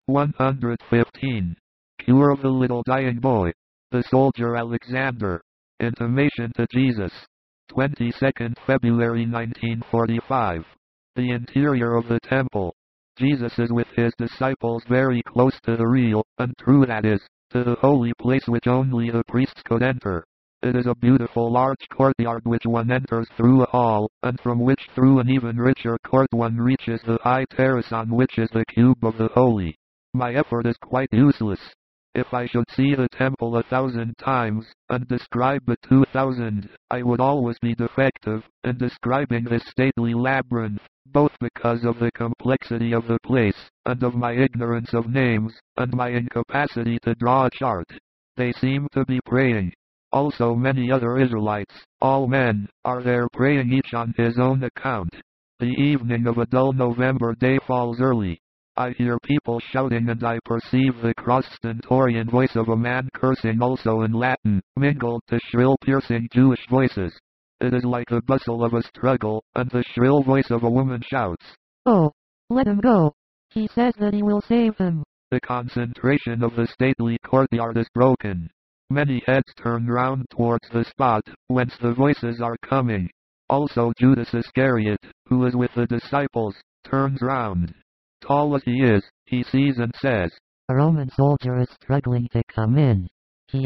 115. Cure of the little dying boy. The soldier Alexander. Intimation to Jesus. 22nd February 1945. The interior of the temple. Jesus is with his disciples very close to the real, and true that is, to the holy place which only the priests could enter. It is a beautiful large courtyard which one enters through a hall, and from which through an even richer court one reaches the high terrace on which is the cube of the holy. My effort is quite useless. If I should see the temple 1,000 times, and describe it 2,000, I would always be defective in describing this stately labyrinth, both because of the complexity of the place, and of my ignorance of names, and my incapacity to draw a chart. They seem to be praying. Also many other Israelites, all men, are there praying each on his own account. The evening of a dull November day falls early. I hear people shouting and I perceive the cross-stentorian voice of a man cursing also in Latin, mingled to shrill piercing Jewish voices. It is like the bustle of a struggle, and the shrill voice of a woman shouts, "Oh, let him go. He says that he will save him." The concentration of the stately courtyard is broken. Many heads turn round towards the spot whence the voices are coming. Also Judas Iscariot, who is with the disciples, turns round. Tall as he is, he sees and says, "A Roman soldier is struggling to come in. He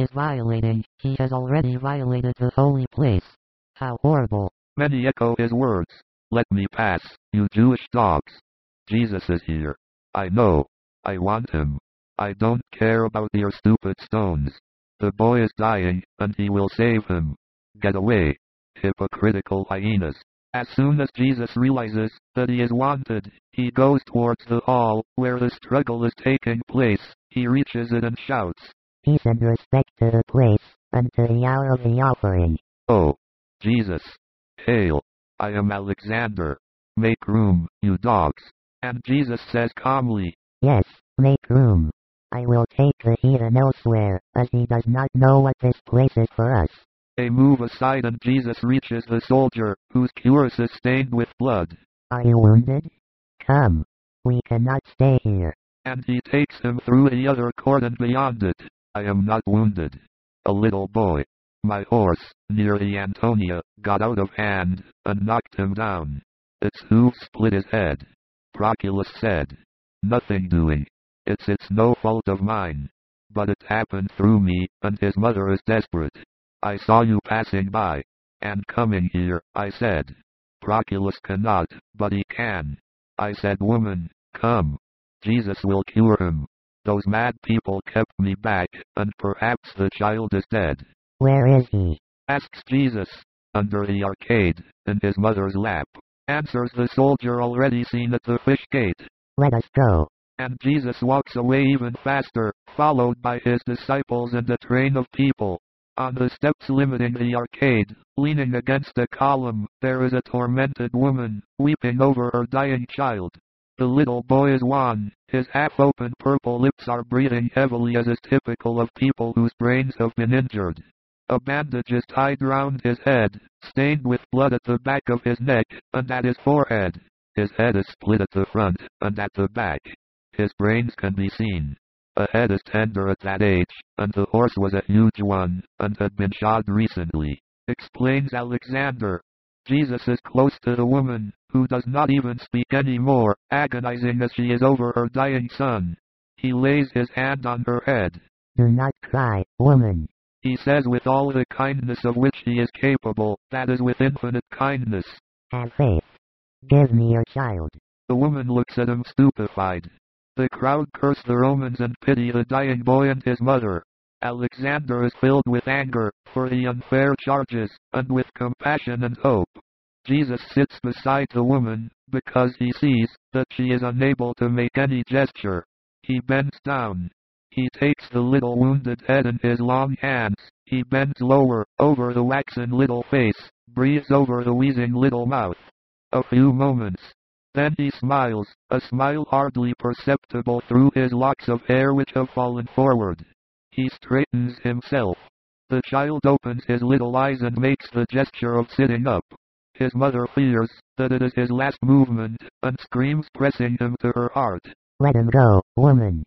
has already violated the holy place. How horrible." Many echo his words. "Let me pass, you Jewish dogs. Jesus is here. I know. I want him. I don't care about your stupid stones. The boy is dying, and he will save him. Get away, hypocritical hyenas." As soon as Jesus realizes that he is wanted, he goes towards the hall where the struggle is taking place. He reaches it and shouts, "Peace and respect to the place, and to the hour of the offering." "Oh, Jesus. Hail. I am Alexander. Make room, you dogs." And Jesus says calmly, "Yes, make room. I will take the heathen elsewhere, as he does not know what this place is for us." They move aside and Jesus reaches the soldier, whose cuirass is stained with blood. "Are you wounded? Come. We cannot stay here." And he takes him through the other court and beyond it. "I am not wounded. A little boy. My horse, near the Antonia, got out of hand, and knocked him down. Its hooves split his head." Proculus said, "Nothing doing. It's no fault of mine. But it happened through me, and his mother is desperate. I saw you passing by, and coming here, I said, Proculus cannot, but he can. I said, woman, come. Jesus will cure him. Those mad people kept me back, and perhaps the child is dead." "Where is he?" asks Jesus. "Under the arcade, in his mother's lap," answers the soldier already seen at the fish gate. "Let us go." And Jesus walks away even faster, followed by his disciples and a train of people. On the steps limiting the arcade, leaning against a column, there is a tormented woman, weeping over her dying child. The little boy is wan, his half-open purple lips are breathing heavily as is typical of people whose brains have been injured. A bandage is tied round his head, stained with blood at the back of his neck, and at his forehead. His head is split at the front, and at the back. His brains can be seen. A head is tender at that age, and the horse was a huge one, and had been shod recently, explains Alexander. Jesus is close to the woman, who does not even speak any more, agonizing as she is over her dying son. He lays his hand on her head. "Do not cry, woman," he says with all the kindness of which he is capable, that is with infinite kindness. "Have faith. Give me your child." The woman looks at him stupefied. The crowd curse the Romans and pity the dying boy and his mother. Alexander is filled with anger for the unfair charges, and with compassion and hope. Jesus sits beside the woman, because he sees that she is unable to make any gesture. He bends down. He takes the little wounded head in his long hands. He bends lower, over the waxen little face, breathes over the wheezing little mouth. A few moments. Then he smiles, a smile hardly perceptible through his locks of hair which have fallen forward. He straightens himself. The child opens his little eyes and makes the gesture of sitting up. His mother fears that it is his last movement, and screams, pressing him to her heart. "Let him go, woman."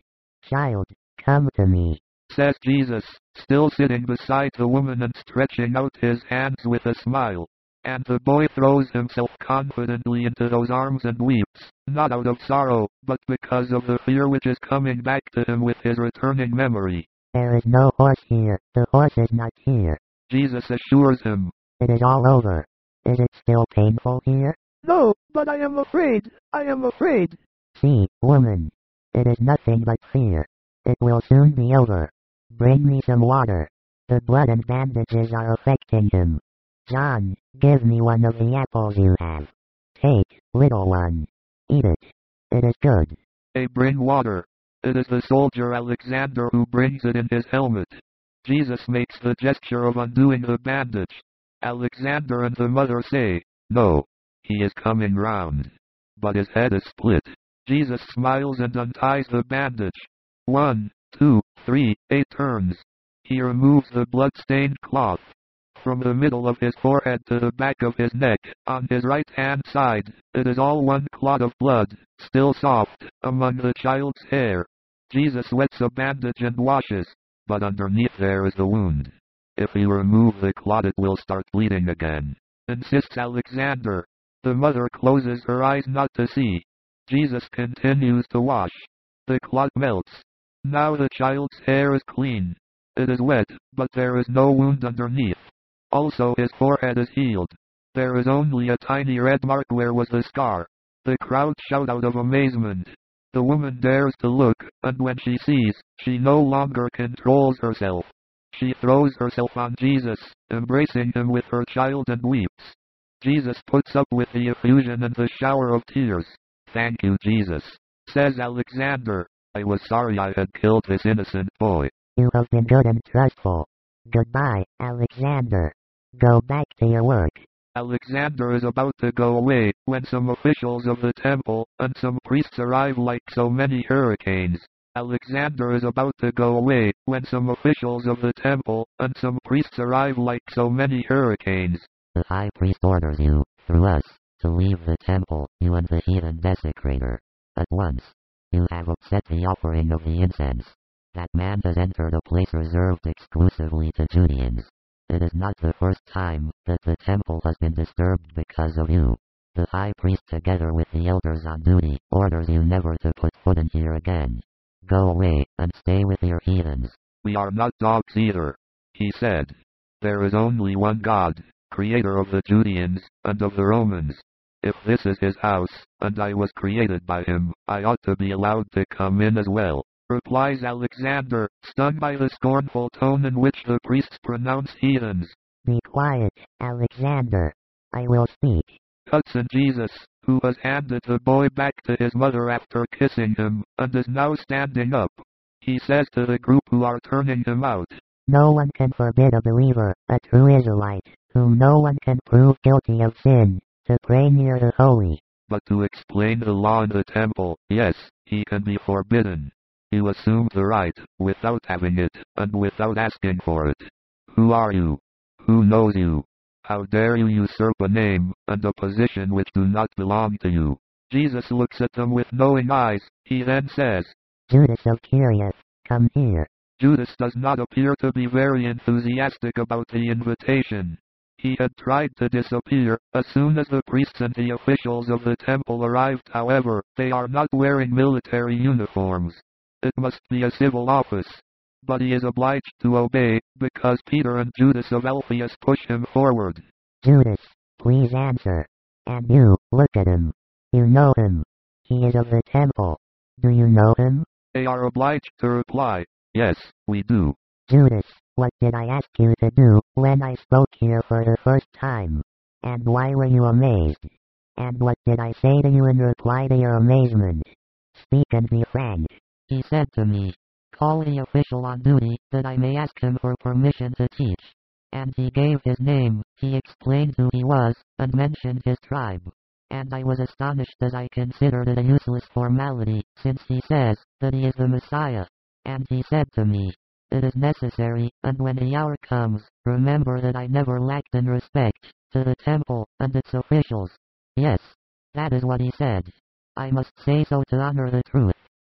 Child, come to me, says Jesus, still sitting beside the woman and stretching out his hands with a smile. And the boy throws himself confidently into those arms and weeps, not out of sorrow, but because of the fear which is coming back to him with his returning memory. There is no horse here, the horse is not here. Jesus assures him. It is all over. Is it still painful here? No, but I am afraid. I am afraid. See, woman. It is nothing but fear. It will soon be over. Bring me some water. The blood and bandages are affecting him. John, give me one of the apples you have. Take, little one. Eat it. It is good. They bring water. It is the soldier Alexander who brings it in his helmet. Jesus makes the gesture of undoing the bandage. Alexander and the mother say, "No, he is coming round." But his head is split. Jesus smiles and unties the bandage. 1, 2, 3, 8 turns. He removes the blood-stained cloth. From the middle of his forehead to the back of his neck, on his right-hand side, it is all one clot of blood, still soft, among the child's hair. Jesus wets a bandage and washes, but underneath there is the wound. If we remove the clot it will start bleeding again, insists Alexander. The mother closes her eyes not to see. Jesus continues to wash. The clot melts. Now the child's hair is clean. It is wet, but there is no wound underneath. Also his forehead is healed. There is only a tiny red mark where was the scar. The crowd shout out of amazement. The woman dares to look, and when she sees, she no longer controls herself. She throws herself on Jesus, embracing him with her child and weeps. Jesus puts up with the effusion and the shower of tears. "Thank you, Jesus," says Alexander. "I was sorry I had killed this innocent boy." You have been good and trustful. Goodbye, Alexander. Go back to your work. Alexander is about to go away, when some officials of the temple, and some priests arrive like so many hurricanes. Alexander is about to go away, when some officials of the temple, and some priests arrive like so many hurricanes. The high priest orders you, through us, to leave the temple, you and the heathen desecrator. At once. You have upset the offering of the incense. That man has entered a place reserved exclusively to Judeans. It is not the first time that the temple has been disturbed because of you. The high priest together with the elders on duty orders you never to put foot in here again. Go away and stay with your heathens. "We are not dogs either," he said. "There is only one God, creator of the Judeans, and of the Romans. If this is his house, and I was created by him, I ought to be allowed to come in as well," replies Alexander, stung by the scornful tone in which the priests pronounce heathens. Be quiet, Alexander. I will speak. Cuts in Jesus, who has handed the boy back to his mother after kissing him, and is now standing up. He says to the group who are turning him out, No one can forbid a believer, a true Israelite, whom no one can prove guilty of sin, to pray near the holy. But to explain the law in the temple, yes, he can be forbidden. You assume the right, without having it, and without asking for it. Who are you? Who knows you? How dare you usurp a name, and a position which do not belong to you? Jesus looks at them with knowing eyes. He then says, Judas of Kiriath, come here. Judas does not appear to be very enthusiastic about the invitation. He had tried to disappear. As soon as the priests and the officials of the temple arrived, however, they are not wearing military uniforms. It must be a civil office. But he is obliged to obey, because Peter and Judas of Alphaeus push him forward. Judas, please answer. And you, look at him. You know him. He is of the temple. Do you know him? They are obliged to reply, yes, we do. Judas, what did I ask you to do, when I spoke here for the first time? And why were you amazed? And what did I say to you in reply to your amazement? Speak and be frank. He said to me, call the official on duty, that I may ask him for permission to teach. And he gave his name, he explained who he was, and mentioned his tribe. And I was astonished as I considered it a useless formality, since he says that he is the Messiah. And he said to me, it is necessary, and when the hour comes, remember that I never lacked in respect to the temple and its officials. Yes, that is what he said. I must say so to honor the truth.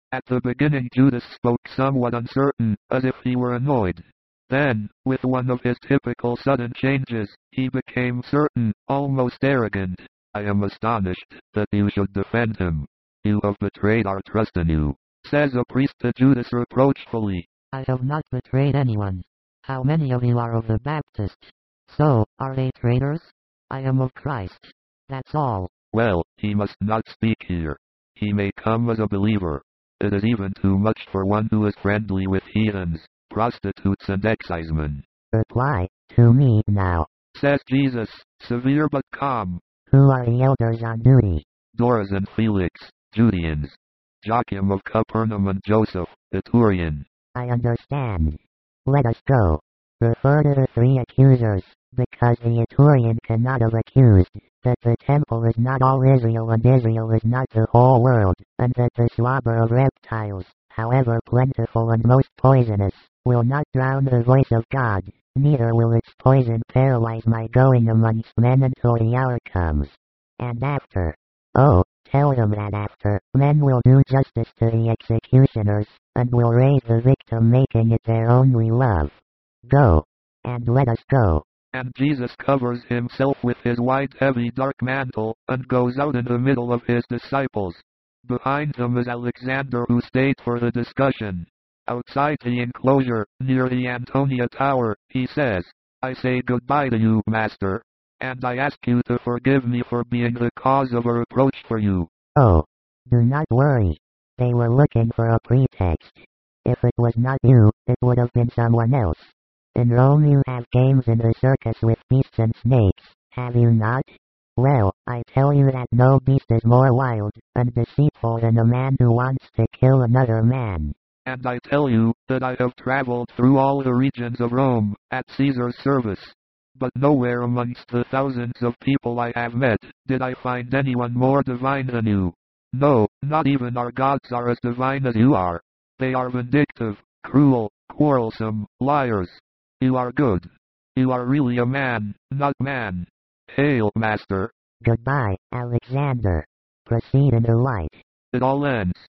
At the beginning Judas spoke somewhat uncertain, as if he were annoyed. Then, with one of his typical sudden changes, he became certain, almost arrogant. I am astonished that you should defend him. You have betrayed our trust in you, says a priest to Judas reproachfully. I have not betrayed anyone. How many of you are of the Baptists? So, are they traitors? I am of Christ. That's all. Well, he must not speak here. He may come as a believer. It is even too much for one who is friendly with heathens, prostitutes and excisemen. Reply to me now, says Jesus, severe but calm. Who are the elders on duty? Doras and Felix, Judeans. Joachim of Capernaum and Joseph, Iturian. I understand. Let us go. Refer to the 3 accusers, because the Iturian cannot have accused that the temple is not all Israel and Israel is not the whole world, and that the slobber of reptiles, however plentiful and most poisonous, will not drown the voice of God, neither will its poison paralyze my going amongst men until the hour comes. And after, oh, tell them that after, men will do justice to the executioners, and will raise the victim making it their only love. Go, and let us go. And Jesus covers himself with his white heavy dark mantle, and goes out in the middle of his disciples. Behind him is Alexander, who stayed for the discussion. Outside the enclosure, near the Antonia Tower, he says, I say goodbye to you, Master, and I ask you to forgive me for being the cause of a reproach for you. Oh, do not worry. They were looking for a pretext. If it was not you, it would have been someone else. In Rome you have games in the circus with beasts and snakes, have you not? Well, I tell you that no beast is more wild and deceitful than a man who wants to kill another man. And I tell you that I have traveled through all the regions of Rome, at Caesar's service. But nowhere amongst the thousands of people I have met, did I find anyone more divine than you. No, not even our gods are as divine as you are. They are vindictive, cruel, quarrelsome, liars. You are good. You are really a man, not man. Hail, Master. Goodbye, Alexander. Proceed in the light. It all ends.